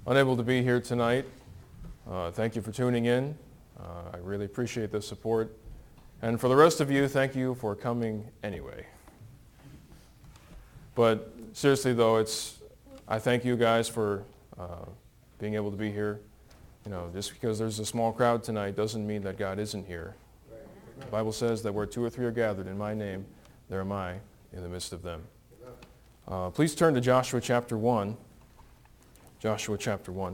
unable to be here tonight, thank you for tuning in. I really appreciate the support. And for the rest of you, thank you for coming anyway. But seriously though, I thank you guys for being able to be here. You know, just because there's a small crowd tonight doesn't mean that God isn't here. The Bible says that where 2 or 3 are gathered in my name, there am I in the midst of them. Please turn to Joshua chapter 1. Joshua chapter 1.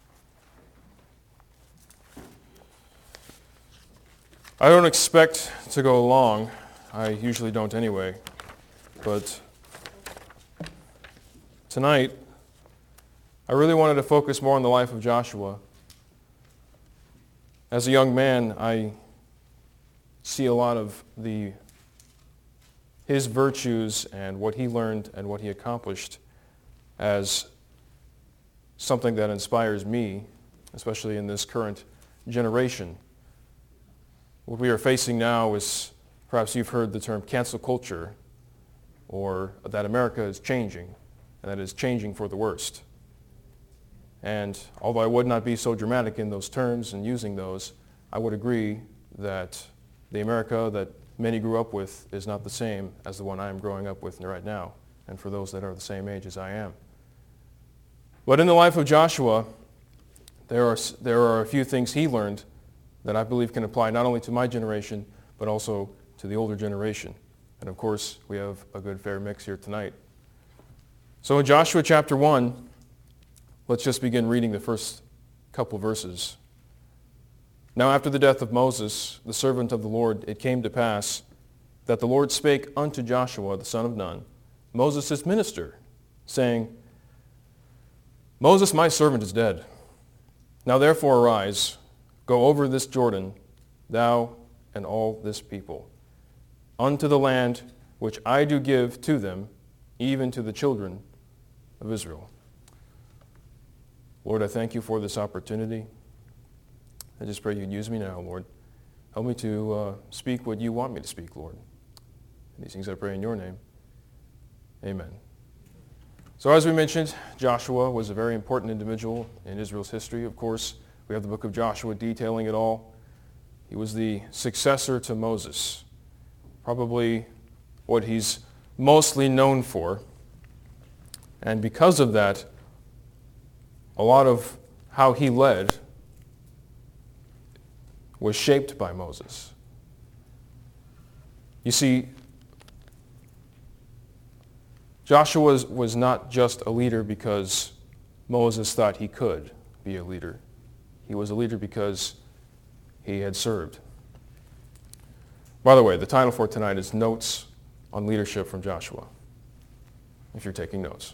I don't expect to go long. I usually don't anyway. But tonight, I really wanted to focus more on the life of Joshua. As a young man, I see a lot of his virtues and what he learned and what he accomplished as something that inspires me, especially in this current generation. What we are facing now is, perhaps you've heard the term cancel culture, or that America is changing, and that it is changing for the worst. And although I would not be so dramatic in those terms and using those, I would agree that the America that many grew up with is not the same as the one I am growing up with right now, and for those that are the same age as I am. But in the life of Joshua, there are a few things he learned that I believe can apply not only to my generation, but also to the older generation. And of course, we have a good fair mix here tonight. So in Joshua chapter 1, let's just begin reading the first couple verses. Now after the death of Moses, the servant of the Lord, it came to pass that the Lord spake unto Joshua, the son of Nun, Moses' minister, saying, Moses, my servant, is dead. Now therefore arise, go over this Jordan, thou and all this people, unto the land which I do give to them, even to the children of Israel. Lord, I thank you for this opportunity. I just pray you'd use me now, Lord. Help me to speak what you want me to speak, Lord. And these things I pray in your name. Amen. So as we mentioned, Joshua was a very important individual in Israel's history. Of course, we have the book of Joshua detailing it all. He was the successor to Moses, probably what he's mostly known for. And because of that, a lot of how he led was shaped by Moses. You see, Joshua was not just a leader because Moses thought he could be a leader. He was a leader because he had served. By the way, the title for tonight is Notes on Leadership from Joshua, if you're taking notes.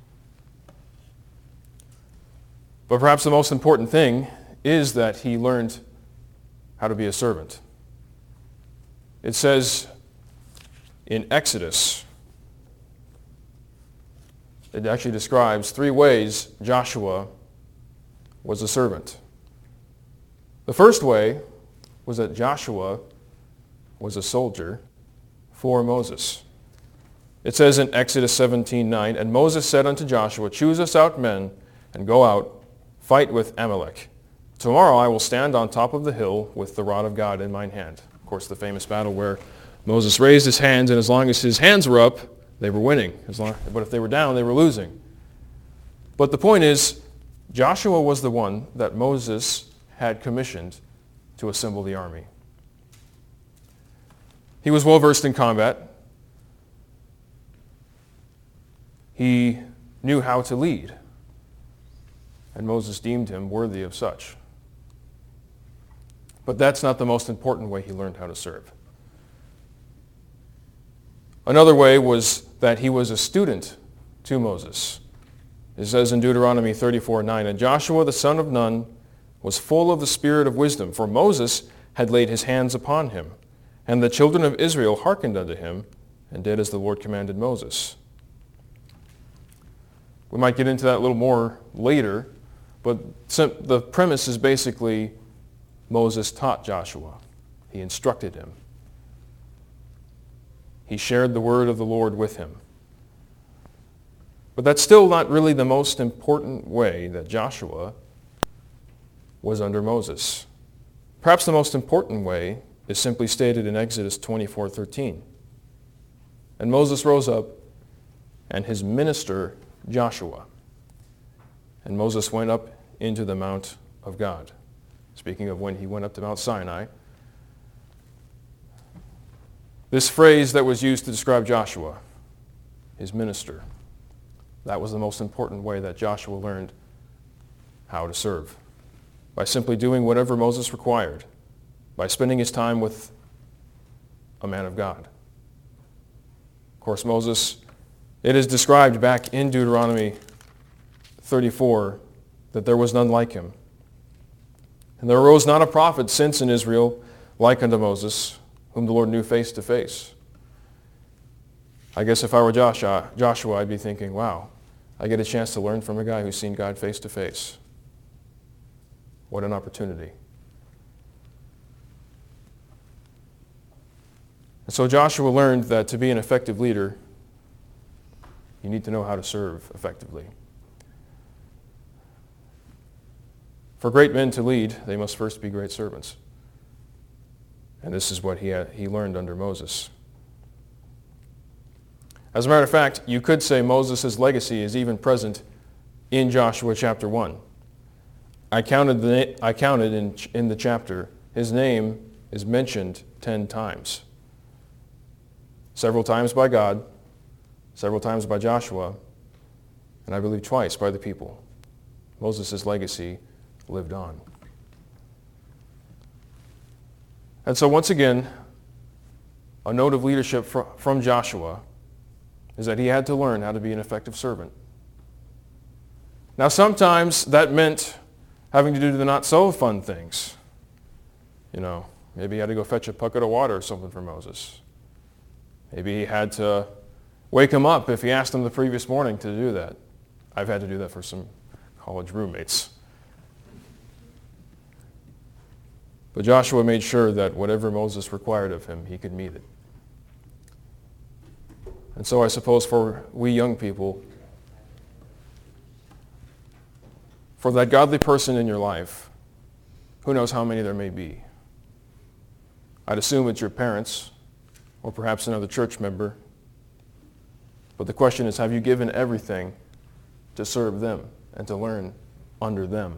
But perhaps the most important thing is that he learned how to be a servant. It says in Exodus, it actually describes 3 ways Joshua was a servant. The first way was that Joshua was a soldier for Moses. It says in Exodus 17:9, And Moses said unto Joshua, Choose us out men, and go out, fight with Amalek. Tomorrow I will stand on top of the hill with the rod of God in mine hand. Of course, the famous battle where Moses raised his hands, and as long as his hands were up, they were winning. But if they were down, they were losing. But the point is, Joshua was the one that Moses had commissioned to assemble the army. He was well versed in combat. He knew how to lead, and Moses deemed him worthy of such. But that's not the most important way he learned how to serve. Another way was that he was a student to Moses. It says in Deuteronomy 34:9, And Joshua the son of Nun was full of the spirit of wisdom, for Moses had laid his hands upon him. And the children of Israel hearkened unto him, and did as the Lord commanded Moses. We might get into that a little more later, but the premise is basically Moses taught Joshua. He instructed him. He shared the word of the Lord with him. But that's still not really the most important way that Joshua was under Moses. Perhaps the most important way is simply stated in Exodus 24:13. And Moses rose up, and his minister Joshua. And Moses went up into the mount of God. Speaking of when he went up to Mount Sinai. This phrase that was used to describe Joshua, his minister, that was the most important way that Joshua learned how to serve. By simply doing whatever Moses required, by spending his time with a man of God. Of course, Moses, it is described back in Deuteronomy 34 that there was none like him. And there arose not a prophet since in Israel like unto Moses, whom the Lord knew face to face. I guess if I were Joshua, I'd be thinking, wow, I get a chance to learn from a guy who's seen God face to face. What an opportunity. And so Joshua learned that to be an effective leader, you need to know how to serve effectively. For great men to lead, they must first be great servants. And this is what he learned under Moses. As a matter of fact, you could say Moses' legacy is even present in Joshua chapter 1. I counted in the chapter, his name is mentioned 10 times. Several times by God, several times by Joshua, and I believe twice by the people. Moses' legacy lived on. And so once again, a note of leadership from Joshua is that he had to learn how to be an effective servant. Now sometimes that meant having to do the not so fun things. Maybe he had to go fetch a bucket of water or something for Moses. Maybe he had to wake him up if he asked him the previous morning to do that. I've had to do that for some college roommates. But Joshua made sure that whatever Moses required of him, he could meet it. And so I suppose for we young people, for that godly person in your life, who knows how many there may be. I'd assume it's your parents, or perhaps another church member. But the question is, have you given everything to serve them and to learn under them?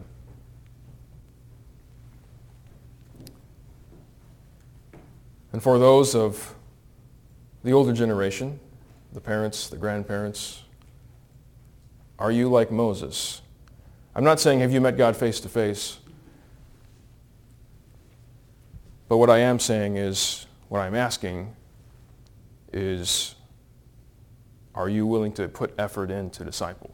And for those of the older generation, the parents, the grandparents, are you like Moses? I'm not saying have you met God face to face, but what I am saying is, what I'm asking is, are you willing to put effort in to disciple?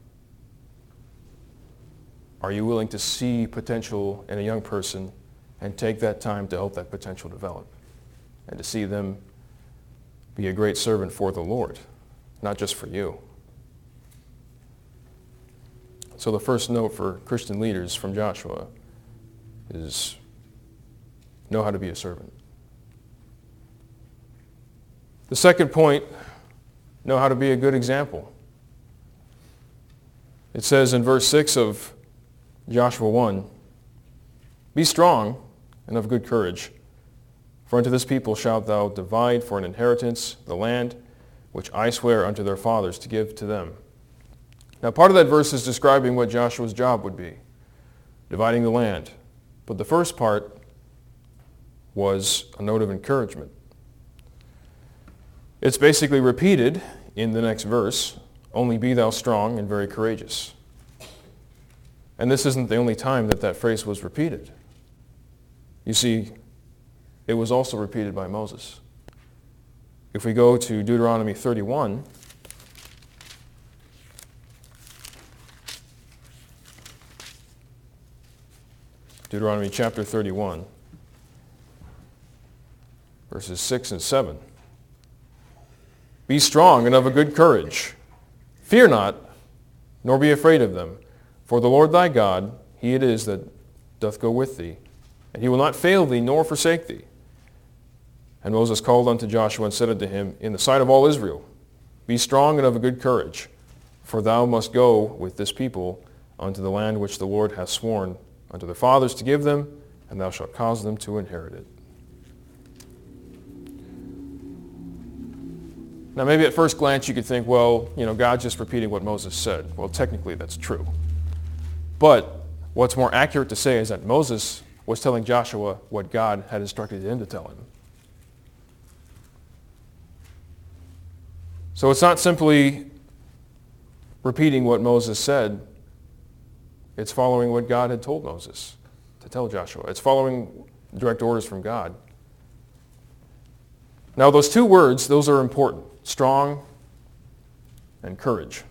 Are you willing to see potential in a young person and take that time to help that potential develop and to see them be a great servant for the Lord, not just for you? So the first note for Christian leaders from Joshua is know how to be a servant. The second point, know how to be a good example. It says in verse 6 of Joshua 1, "Be strong and of good courage, for unto this people shalt thou divide for an inheritance the land which I swear unto their fathers to give to them." Now part of that verse is describing what Joshua's job would be, dividing the land. But the first part was a note of encouragement. It's basically repeated in the next verse, "Only be thou strong and very courageous." And this isn't the only time that that phrase was repeated. You see, it was also repeated by Moses. If we go to Deuteronomy 31, Deuteronomy chapter 31, verses 6 and 7. "Be strong and of a good courage. Fear not, nor be afraid of them. For the Lord thy God, he it is that doth go with thee, and he will not fail thee nor forsake thee." And Moses called unto Joshua and said unto him, in the sight of all Israel, "Be strong and of a good courage, For thou must go with this people unto the land which the Lord hath sworn unto their fathers to give them, and thou shalt cause them to inherit it. Now maybe at first glance you could think, well, God's just repeating what Moses said. Well, technically that's true. But what's more accurate to say is that Moses was telling Joshua what God had instructed him to tell him. So it's not simply repeating what Moses said. It's following what God had told Moses to tell Joshua. It's following direct orders from God. Now those two words, those are important. Strong and courage.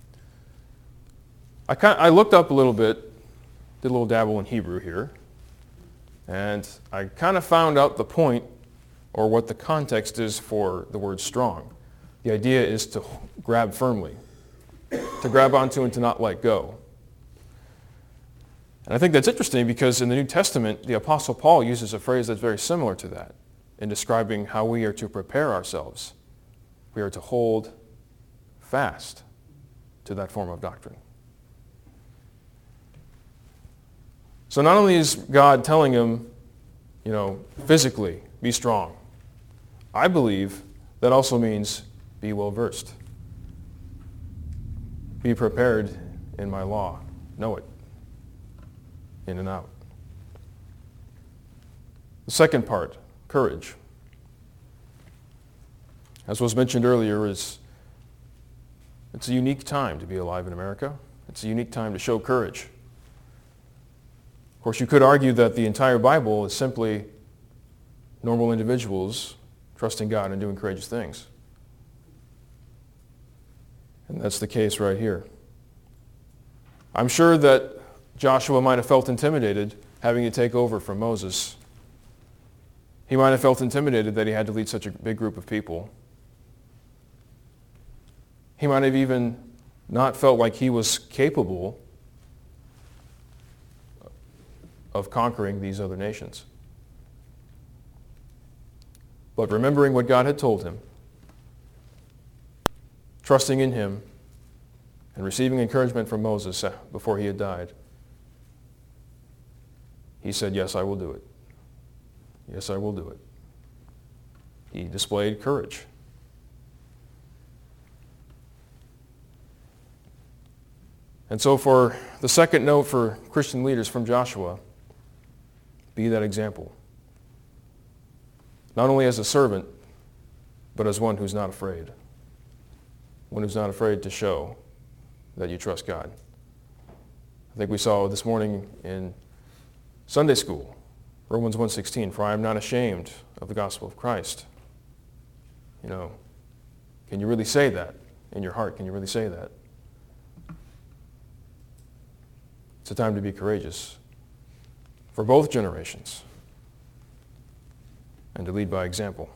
I looked up a little bit, did a little dabble in Hebrew here, and I kind of found out the point or what the context is for the word strong. The idea is to grab firmly, to grab onto and to not let go. And I think that's interesting because in the New Testament, the Apostle Paul uses a phrase that's very similar to that in describing how we are to prepare ourselves. We are to hold fast to that form of doctrine. So not only is God telling him, physically, be strong, I believe that also means be well versed. Be prepared in my law. Know it. In and out. The second part, courage. As was mentioned earlier, it's a unique time to be alive in America. It's a unique time to show courage. Of course, you could argue that the entire Bible is simply normal individuals trusting God and doing courageous things. And that's the case right here. I'm sure that Joshua might have felt intimidated having to take over from Moses. He might have felt intimidated that he had to lead such a big group of people. He might have even not felt like he was capable of conquering these other nations. But remembering what God had told him, trusting in him, and receiving encouragement from Moses before he had died, he said, yes, I will do it. Yes, I will do it. He displayed courage. And so for the second note for Christian leaders from Joshua, be that example. Not only as a servant, but as one who's not afraid. One who's not afraid to show that you trust God. I think we saw this morning in Sunday school, Romans 1:16, for I am not ashamed of the gospel of Christ. Can you really say that in your heart? Can you really say that? It's a time to be courageous for both generations and to lead by example.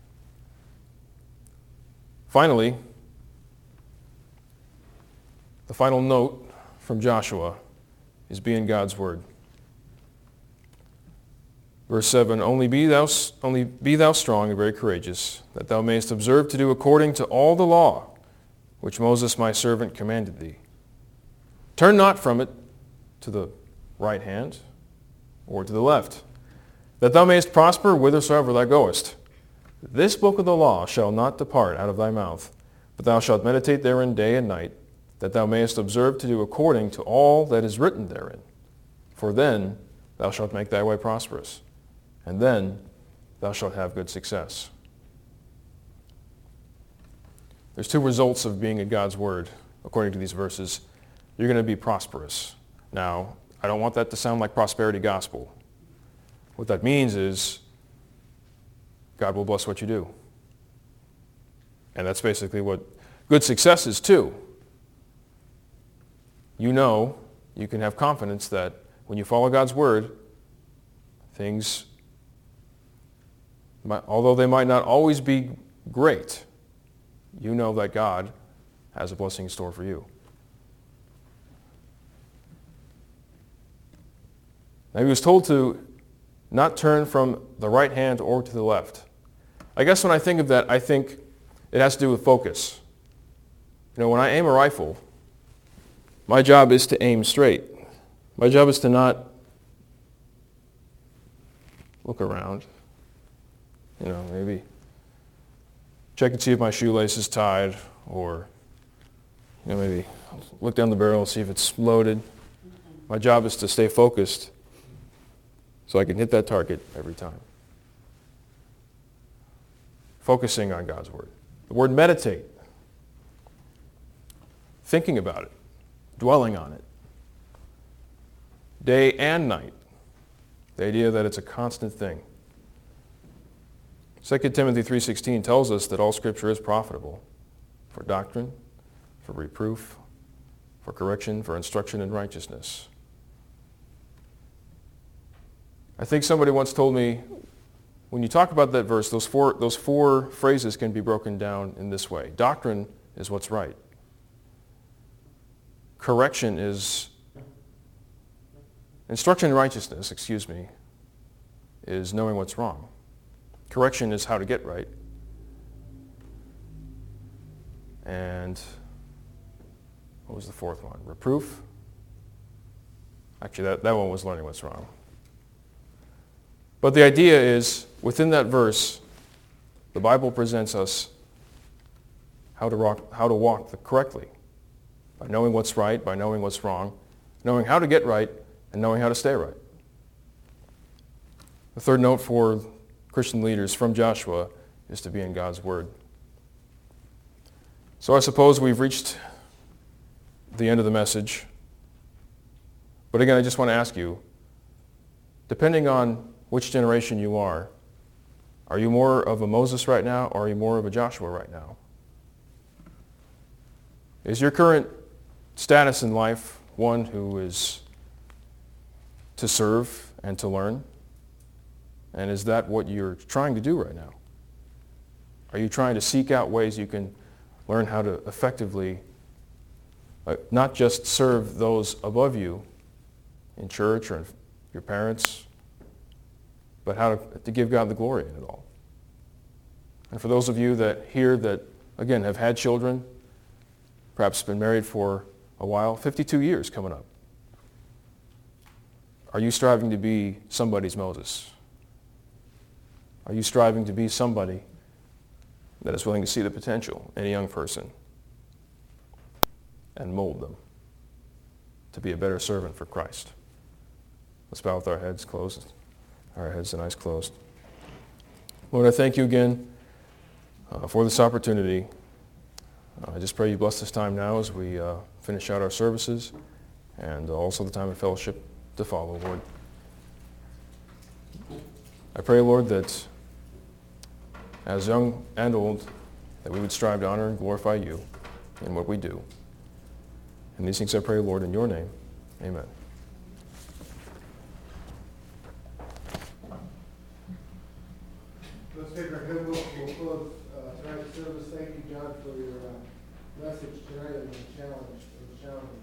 Finally, the final note from Joshua is be in God's word. Verse 7, only be thou strong and very courageous, that thou mayest observe to do according to all the law which Moses my servant commanded thee. Turn not from it to the right hand or to the left, that thou mayest prosper whithersoever thou goest. This book of the law shall not depart out of thy mouth, but thou shalt meditate therein day and night, that thou mayest observe to do according to all that is written therein. For then thou shalt make thy way prosperous, and then thou shalt have good success. There's two results of being in God's word, according to these verses. You're going to be prosperous. Now, I don't want that to sound like prosperity gospel. What that means is God will bless what you do. And that's basically what good success is too. You can have confidence that when you follow God's word, things, although they might not always be great, you know that God has a blessing in store for you. Now, he was told to not turn from the right hand or to the left. I guess when I think of that, I think it has to do with focus. When I aim a rifle, My job is to aim straight. My job is to not look around. Maybe check and see if my shoelace is tied, or maybe look down the barrel and see if it's loaded. My job is to stay focused so I can hit that target every time. Focusing on God's Word. The word meditate. Thinking about it. Dwelling on it. Day and night. The idea that it's a constant thing. 2 Timothy 3:16 tells us that all Scripture is profitable for doctrine, for reproof, for correction, for instruction in righteousness. I think somebody once told me, when you talk about that verse, those four phrases can be broken down in this way. Doctrine is what's right. Instruction in righteousness, is knowing what's wrong. Correction is how to get right. And what was the fourth one? Reproof? Actually, that one was learning what's wrong. But the idea is, within that verse, the Bible presents us how to walk correctly, by knowing what's right, by knowing what's wrong, knowing how to get right, and knowing how to stay right. The third note for Christian leaders from Joshua is to be in God's Word. So I suppose we've reached the end of the message. But again, I just want to ask you, depending on which generation you are you more of a Moses right now, or are you more of a Joshua right now? Is your current status in life one who is to serve and to learn? And is that what you're trying to do right now? Are you trying to seek out ways you can learn how to effectively not just serve those above you in church or your parents, but how to give God the glory in it all? And for those of you that again, have had children, perhaps been married for a while, 52 years coming up, are you striving to be somebody's Moses? Are you striving to be somebody that is willing to see the potential in a young person and mold them to be a better servant for Christ? Let's bow with our heads and eyes closed. Lord, I thank you again for this opportunity. I just pray you bless this time now as we finish out our services, and also the time of fellowship to follow, Lord. I pray, Lord, that as young and old, that we would strive to honor and glorify you in what we do. And these things I pray, Lord, in your name. Amen. Let's take our hymn. We'll close tonight's service. Thank you, John, for your message tonight and the challenge.